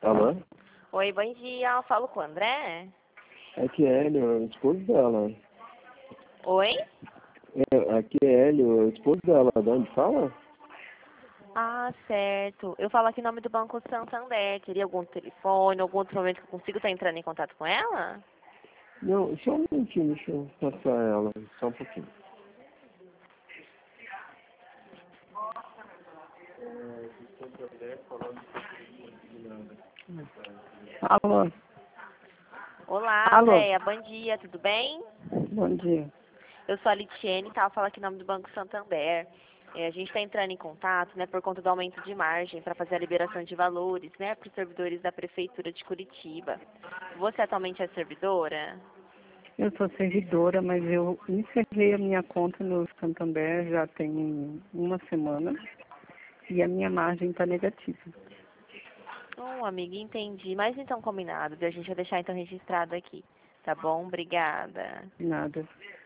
Alô? Oi, bom dia. Eu falo com o André? Aqui é Hélio, o esposo dela. Oi? Aqui é Hélio, o esposo dela. De onde fala? Ah, certo. Eu falo aqui em nome do Banco Santander. Queria algum telefone, algum outro momento que eu consigo estar entrando em contato com ela? Não, só um minutinho, deixa eu passar ela. Só um pouquinho. Alô? Olá, Alô? Andréia. Bom dia, tudo bem? Bom dia. Eu sou a Litiene, tá? Eu falo aqui em nome do Banco Santander. A gente está entrando em contato, né, por conta do aumento de margem para fazer a liberação de valores, né, para os servidores da Prefeitura de Curitiba. Você atualmente é servidora? Eu sou servidora, mas eu encerrei a minha conta no Santander já tem uma semana e a minha margem está negativa. Amiga, entendi. Mas então combinado, viu? A gente vai deixar então registrado aqui. Tá bom? Obrigada. Nada.